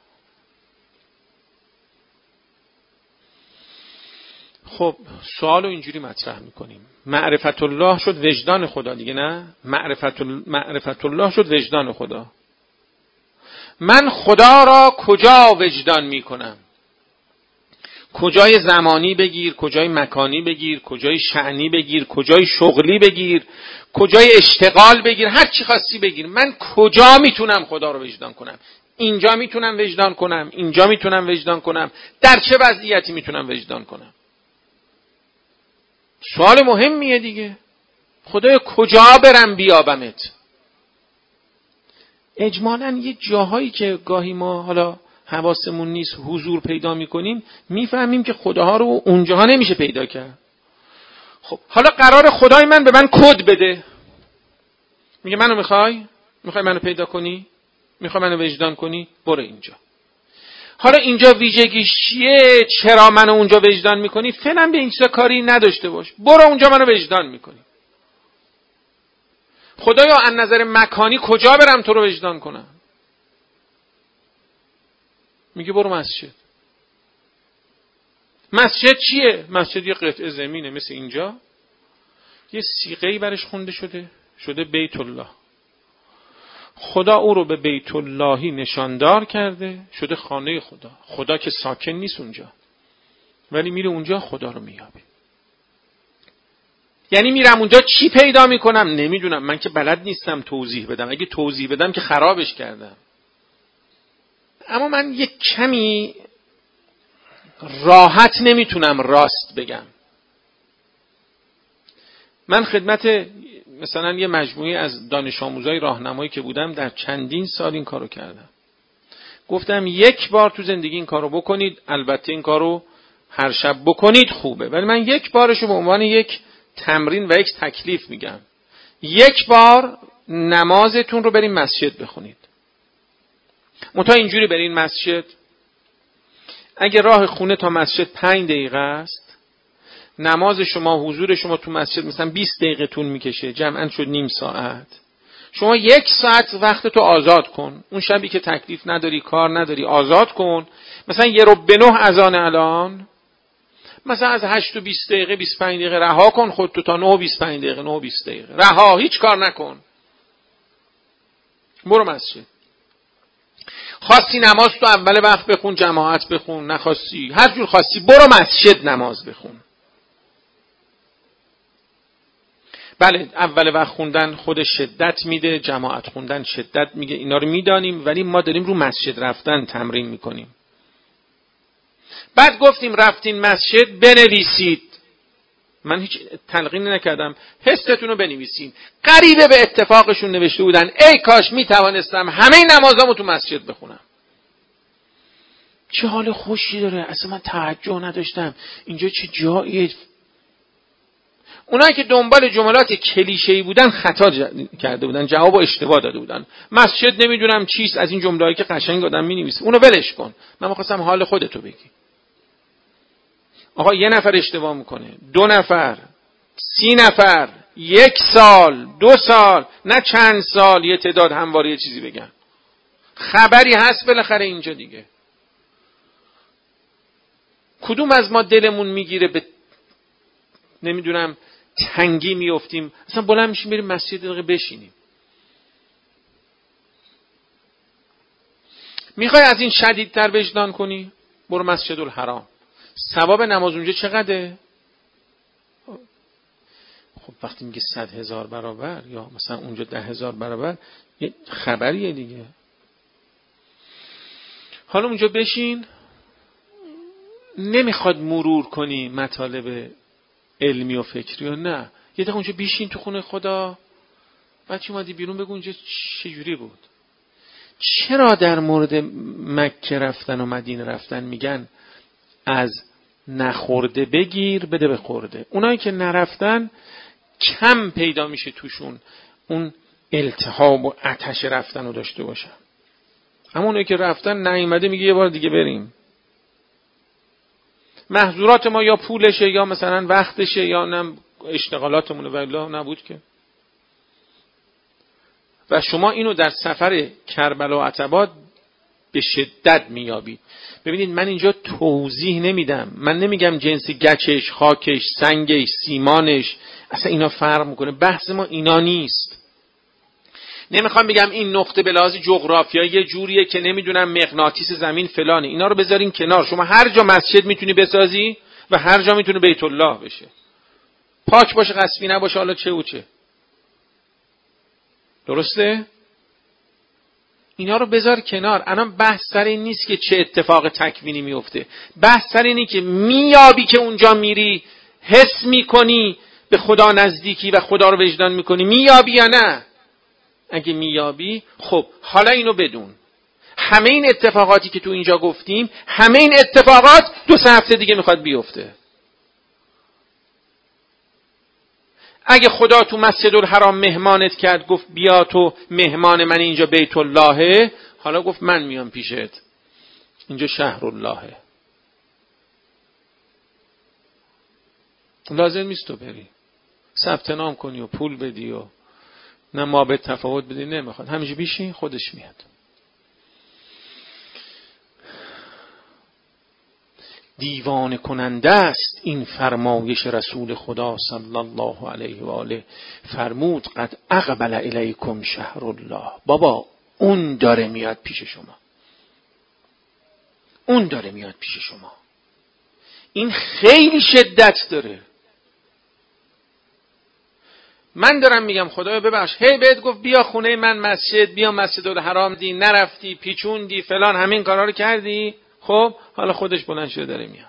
خب سوالو اینجوری مطرح میکنیم. معرفت الله شد وجدان خدا دیگه، نه؟ معرفت, معرفت الله شد وجدان خدا. من خدا را کجا وجدان میکنم؟ کجای زمانی بگیر، کجای مکانی بگیر، کجای شأنی بگیر، کجای شغلی بگیر، کجای اشتغال بگیر، هر چی خواستی بگیر. من کجا میتونم خدا رو وجدان کنم؟ اینجا میتونم وجدان کنم، اینجا میتونم وجدان کنم، در چه وضعیتی میتونم وجدان کنم؟ سوال مهمیه دیگه. خدایا کجا برم بیابمت؟ اجمالاً یه جاهایی که گاهی ما حالا حواسمون نیست حضور پیدا میکنیم، میفهمیم که خداها رو اونجاها نمیشه پیدا کرد. خب حالا قرار خدای من به من کد بده، میگه منو میخوای؟ میخوای منو پیدا کنی؟ میخوای منو وجدان کنی؟ برو اینجا. حالا اینجا ویژگیش چیه؟ چرا منو اونجا وجدان میکنی؟ فعلا به این چیزا کاری نداشته باش، برو اونجا منو وجدان میکنی. خدایا از نظر مکانی کجا برم تو رو وجدان کنم؟ میگه برو مسجد. مسجد چیه؟ مسجد یه قطعه زمینه مثل اینجا، یه صیغه‌ای برش خونده شده شده بیت الله. خدا او رو به بیت اللهی نشاندار کرده، شده خانه خدا. خدا که ساکن نیست اونجا، ولی میره اونجا خدا رو میابه. یعنی میرم اونجا چی پیدا میکنم؟ نمیدونم، من که بلد نیستم توضیح بدم. اگه توضیح بدم که خرابش کردم. اما من یک کمی راحت نمیتونم راست بگم. من خدمت مثلا یه مجموعه از دانش آموزای راهنمایی که بودم در چندین سال این کارو کردم. گفتم یک بار تو زندگی این کارو بکنید، البته این کارو هر شب بکنید خوبه، ولی من یک بارشو به عنوان یک تمرین و یک تکلیف میگم. یک بار نمازتون رو برین مسجد بخونید. منتها اینجوری برین مسجد، اگه راه خونه تا مسجد پنج دقیقه است، نماز شما، حضور شما تو مسجد مثلا بیست دقیقه طول میکشه، جمعاً شد نیم ساعت. شما یک ساعت وقت تو آزاد کن. اون شبی که تکلیف نداری، کار نداری، آزاد کن. مثلا یه رو به نه اذان الان، مثلا از هشت و بیست دقیقه بیست و پنج دقیقه رها کن خودتو تا نه و بیست و پنج دقیقه، نه و بیست دقیقه رها، هیچ کار نکن، برو مسجد. خواستی نماز تو اول وقت بخون، جماعت بخون، نخواستی هر جور خواستی برو مسجد نماز بخون. بله اول وقت خوندن خود شدت میده، جماعت خوندن شدت میگه، اینا رو میدانیم، ولی ما داریم رو مسجد رفتن تمرین میکنیم. بعد گفتیم رفتین مسجد بنویسید. من هیچ تلقین نکردم، حستون رو بنویسین. قریبه به اتفاقشون نوشته بودن ای کاش میتوانستم همه نمازامو تو مسجد بخونم. چه حال خوشی داره، اصلا من توجه نداشتم اینجا چه جاییه. اونایی که دنبال جملات کلیشه‌ای بودن خطا کرده بودن، جواب اشتباه داده بودن. مسجد نمیدونم چیست، از این جمله‌ای که قشنگ آدم می‌نویسه اونو ولش کن. من می‌خواستم حال خودتو بگی. آقا یه نفر اشتباه میکنه، دو نفر، سی نفر، یک سال، دو سال، نه چند سال، یه تعداد همواره یه چیزی بگن. خبری هست بالاخره اینجا دیگه. کدوم از ما دلمون میگیره به نمیدونم تنگی میافتیم اصلا بلند میشیم بریم مسجد دقیقه بشینیم؟ میخوای از این شدیدتر وجدان کنی؟ برو مسجد الحرام. ثواب نماز اونجا چقدره؟ خب وقتی میگه صد هزار برابر یا مثلا اونجا ده هزار برابر، یه خبریه دیگه. حالا اونجا بشین، نمیخواد مرور کنی مطالب علمی و فکری و نه، یه دقیقه اونجا بشین تو خونه خدا. بعد چی اومدی بیرون بگو اونجا چجوری بود. چرا در مورد مکه رفتن و مدینه رفتن میگن از نخورده بگیر بده به خورده؟ اونایی که نرفتن کم پیدا میشه توشون اون التهاب و آتش رفتن رو داشته باشن. اما اونایی که رفتن نیومده میگه یه بار دیگه بریم. محظورات ما یا پولشه یا مثلا وقتشه یا نه اشتغالاتمونه، والله نبود که. و شما اینو در سفر کربلا و عتبات به شدت میابید. ببینید من اینجا توضیح نمیدم، من نمیگم جنس گچش، خاکش، سنگش، سیمانش، اصلا اینا فرق میکنه. بحث ما اینا نیست. نمیخوام بگم این نقطه به لحاظ جغرافیایی یه جوریه که نمیدونم مغناطیس زمین فلانه، اینا رو بذارین کنار. شما هر جا مسجد میتونی بسازی و هر جا میتونه بیت الله بشه، پاک باشه غصبی نباشه، حالا چه و چه. درسته؟ اینا رو بذار کنار. الان بحث سر این نیست که چه اتفاق تکوینی میفته، بحث سر اینه که میابی که اونجا میری حس میکنی به خدا نزدیکی و خدا رو وجدان میکنی، میابی یا نه؟ اگه میابی خب حالا اینو بدون، همه این اتفاقاتی که تو اینجا گفتیم، همه این اتفاقات دو سه هفته دیگه میخواد بیفته. اگه خدا تو مسجد الحرام مهمانت کرد، گفت بیا تو مهمان من، اینجا بیت اللهه، حالا گفت من میام پیشت، اینجا شهر اللهه، لازم نیست تو بری ثبت نام کنی و پول بدی و نه ما به تفاوت بدی، نمیخواد، همیشه بیشین خودش میاد. دیوانه کننده است این فرمایش رسول خدا صلی الله علیه و آله. فرمود قد اقبل الیکم شهر الله. بابا اون داره میاد پیش شما، اون داره میاد پیش شما. این خیلی شدت داره. من دارم میگم خدایا ببخش، هی بهت گفت بیا خونه من مسجد، بیا مسجد الحرام، دی نرفتی، پیچوندی، فلان، همین کارا رو کردی. خب حالا خودش بلند شده داره میاد.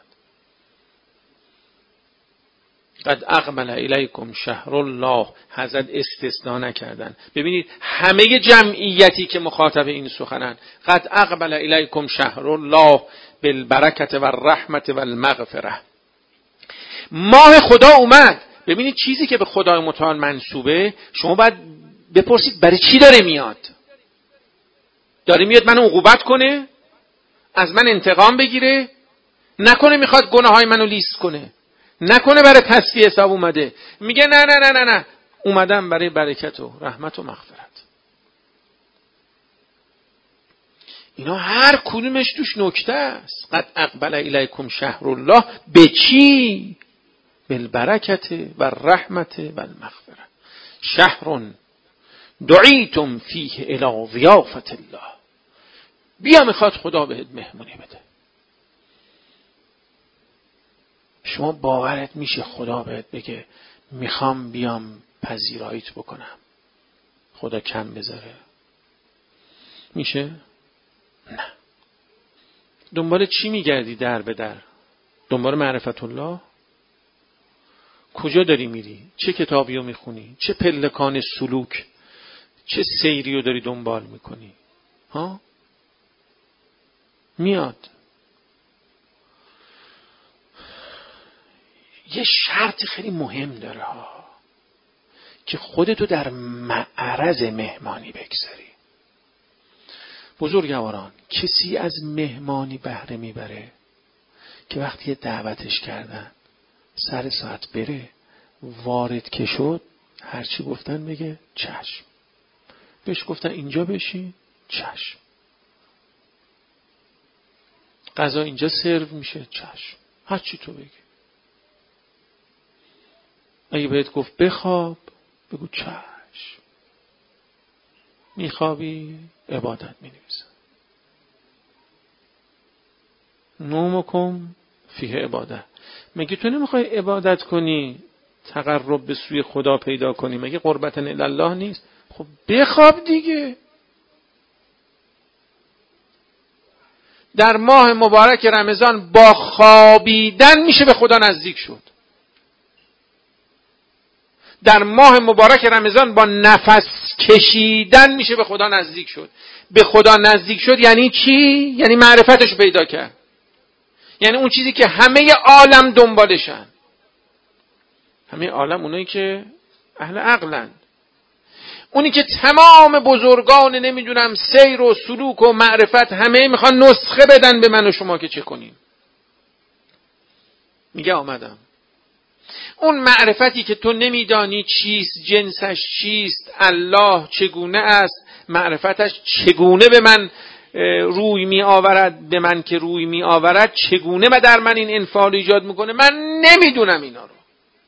قد اقبل الیکم شهر الله، حضرت استثناء نکردن. ببینید همه جمعیتی که مخاطب این سخنن، قد اقبل الیکم شهر الله بالبرکت و الرحمت و المغفره. ماه خدا اومد. ببینید چیزی که به خدای متعال منسوبه، شما باید بپرسید برای چی داره میاد. داره میاد منو عقوبت کنه، از من انتقام بگیره، نکنه میخواد گناههای منو لیست کنه، نکنه برای تصفیه حساب اومده. میگه نه نه نه نه نه، اومدم برای برکت و رحمت و مغفرت. اینا هر کدومش توش نکته است. قد اقبل الیکم شهر الله به چی؟ بالبرکت و الرحمت و المغفرت. شهر دعیتم فیه الی ضیافت الله. بیا میخواد خدا بهت مهمونی بده. شما باورت میشه خدا بهت بگه میخوام بیام پذیراییت بکنم، خدا کم بذاره؟ میشه؟ نه. دنبال چی میگردی در به در؟ دنبال معرفت الله؟ کجا داری میری؟ چه کتابیو میخونی؟ چه پلکان سلوک، چه سیریو داری دنبال میکنی؟ ها؟ میاد. یه شرط خیلی مهم داره ها، که خودتو در معرض مهمانی بگذاری. بزرگواران، کسی از مهمانی بهره میبره که وقتی دعوتش کردن سر ساعت بره، وارد که شد هرچی گفتن بگه چشم. بهش گفتن اینجا بشین، چشم. غذا اینجا سرو میشه، چشم. هرچی تو بگی. اگه بهت گفت بخواب، بگو چشم. میخوابی، عبادت مینویسن. نومکم فیه عبادت. مگه تو نمیخوای عبادت کنی، تقرب به سوی خدا پیدا کنی؟ مگه قربتن الله نیست؟ خب بخواب دیگه. در ماه مبارک رمضان با خوابیدن میشه به خدا نزدیک شد. در ماه مبارک رمضان با نفس کشیدن میشه به خدا نزدیک شد. به خدا نزدیک شد یعنی چی؟ یعنی معرفتش پیدا کرد. یعنی اون چیزی که همه عالم دنبالشن. همه عالم اونایی که اهل عقلن، اونی که تمام بزرگان نمیدونم سیر و سلوک و معرفت همه میخوان نسخه بدن به من و شما که چه کنیم. میگه آمدم. اون معرفتی که تو نمیدانی چیست، جنسش چیست، الله چگونه است، معرفتش چگونه به من روی می آورد، به من که روی می آورد چگونه و در من این انفعال ایجاد میکنه، من نمیدونم اینا رو.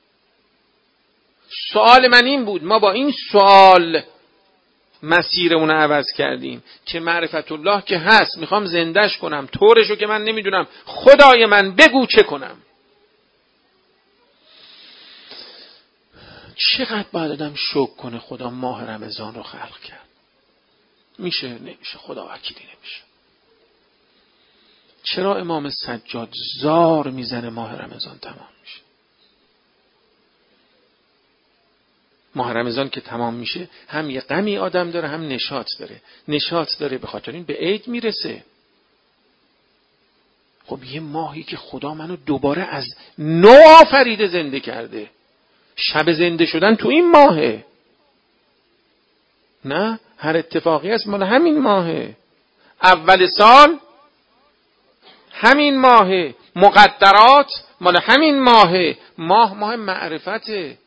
سوال من این بود، ما با این سوال مسیرمون رو عوض کردیم که معرفت الله که هست، میخوام زندش کنم، طورشو که من نمیدونم، خدای من بگو چه کنم. چقدر باید آدم شکر کنه خدا ماه رمضان رو خلق کرد. میشه؟ نمیشه. خدا وکیلی نمیشه. چرا امام سجاد زار میزنه ماه رمضان تمام میشه؟ ماه رمضان که تمام میشه هم یه غمی آدم داره، هم نشاط داره. نشاط داره به خاطر این به عید میرسه. خب یه ماهی که خدا منو دوباره از نو آفریده زنده کرده، شب زنده شدن تو این ماهه. نه، هر اتفاقی هست مال همین ماهه. اول سال همین ماهه، مقدرات مال همین ماهه. ماه ماه معرفته.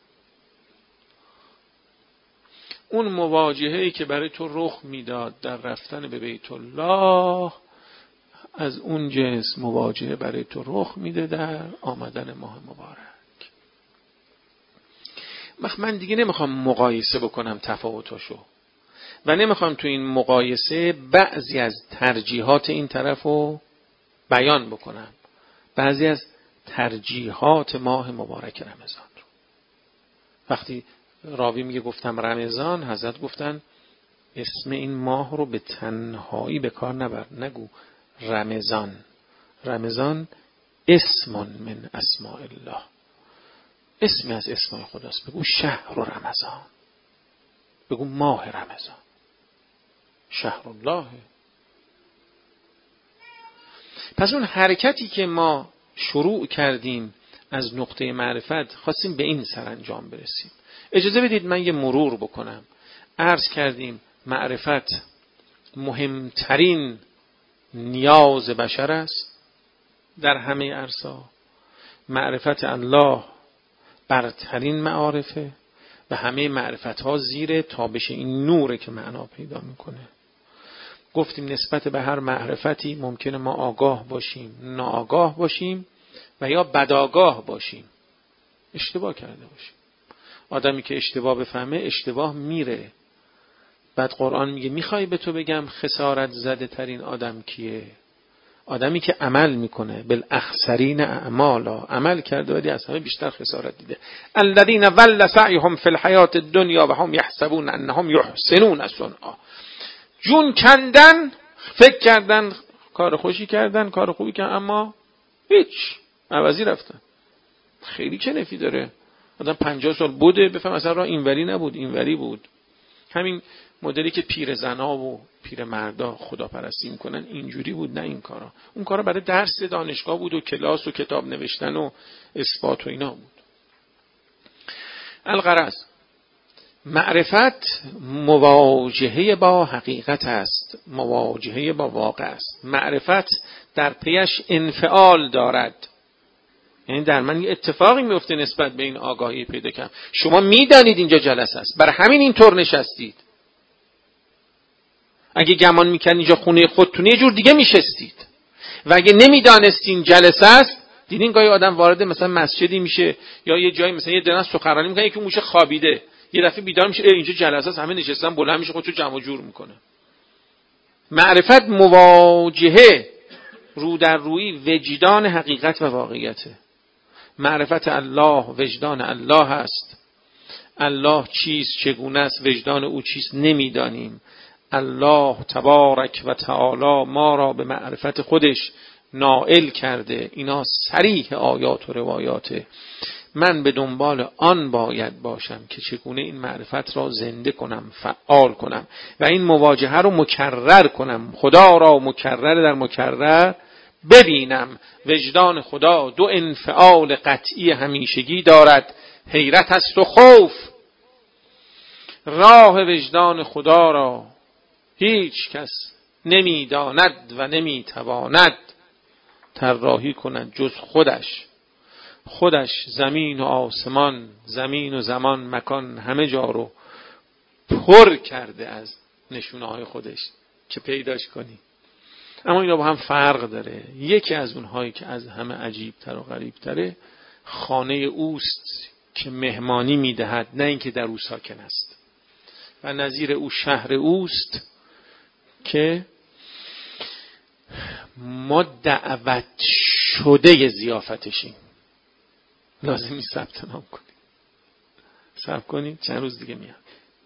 اون مواجهه‌ای که برای تو رخ میداد در رفتن به بیت الله، از اون جنس مواجهه برای تو رخ میده در آمدن ماه مبارک. من دیگه نمیخوام مقایسه بکنم تفاوتاشو و نمیخوام تو این مقایسه بعضی از ترجیحات این طرف رو بیان بکنم، بعضی از ترجیحات ماه مبارک رمضان رو. وقتی راوی میگه گفتم رمضان، حضرت گفتن اسم این ماه رو به تنهایی به کار نبر، نگو رمضان. رمضان اسم من اسماء الله، اسمی از اسمای خداست. بگو شهر رمضان، بگو ماه رمضان، شهر الله. پس اون حرکتی که ما شروع کردیم از نقطه معرفت خواستیم به این سرانجام برسیم. اجازه بدید من یه مرور بکنم. عرض کردیم معرفت مهمترین نیاز بشر است در همه عرصه‌ها. معرفت الله برترین معارفه و همه معرفت‌ها زیر تابش این نوره که معنا پیدا میکنه. گفتیم نسبت به هر معرفتی ممکنه ما آگاه باشیم، ناآگاه باشیم و یا بدآگاه باشیم، اشتباه کرده باشیم. آدمی که اشتباه بفهمه اشتباه میره. بعد قرآن میگه میخوای به تو بگم خسارت زده ترین آدم کیه؟ آدمی که عمل میکنه، بالاخسرین اعمالا، عمل کرده ولی از همه بیشتر خسارت دیده. الذین ول سعیهم فی الحیات الدنیا و هم یحسبون انهم یحسنون صنعا. جون کندن، فکر کردن کار خوشی کردن، کار خوبی کردن، اما هیچ عوضی رفتن. خیلی چه نفی داره؟ آدم پنجاه سال بوده بفهم اصلا راه اینوری نبود، اینوری بود. همین مدلی که پیر زنا و پیر مردا خداپرستی میکنن اینجوری بود، نه این کارا. اون کارا برای درس دانشگاه بود و کلاس و کتاب نوشتن و اثبات و اینا بود. الغرض معرفت مواجهه با حقیقت است، مواجهه با واقع است. معرفت در پیش انفعال دارد، یعنی در من یه اتفاقی میفته نسبت به این آگاهی پیدا کردم. شما میدانید اینجا جلسه است، برای همین اینطور نشستید. اگه گمان میکنید اینجا خونه خودتونه یه جور دیگه میشستید. و اگه نمیدانستین جلسه است، دیدین گاهی آدم وارد مثلا مسجدی میشه یا یه جایی مثلا یه دونه سخنرانی میکنه، یکی موشه خوابیده، یه دفعه بیدار میشه اینجا جلسه است، همه نشستن، بلند میشه خودشو جمع جور میکنه. معرفت مواجهه رو در روی وجدان حقیقت و واقعیته. معرفت الله وجدان الله است. الله چیست، چگونه است، وجدان او چیست نمیدانیم. الله تبارک و تعالی ما را به معرفت خودش نائل کرده. اینا صریح آیات و روایاته. من به دنبال آن باید باشم که چگونه این معرفت را زنده کنم، فعال کنم و این مواجهه رو مکرر کنم، خدا را مکرر در مکرر ببینم. وجدان خدا دو انفعال قطعی همیشگی دارد، حیرت است و خوف. راه وجدان خدا را هیچ کس نمیداند و نمیتواند طراحی کند جز خودش. خودش زمین و آسمان، زمین و زمان، مکان، همه جا رو پر کرده از نشونه‌های خودش که پیداش کنی. اما اینا با هم فرق داره. یکی از اونهایی که از همه عجیب‌تر و غریب‌تره خانه اوست که مهمانی میدهد، نه اینکه در او ساکن است. و نظیر او شهر اوست که ما دعوت شده ضیافتشیم. لازمی ثبت نام کنید. صبر کنید چند روز دیگه میاد.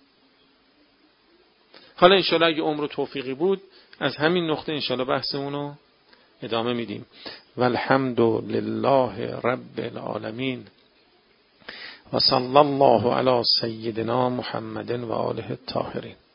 حالا انشالله اگه عمر و توفیقی بود از همین نقطه انشالله بحثمون رو ادامه میدیم. والحمد لله رب العالمین و صلی الله علی سیدنا محمد و آله الطاهرین.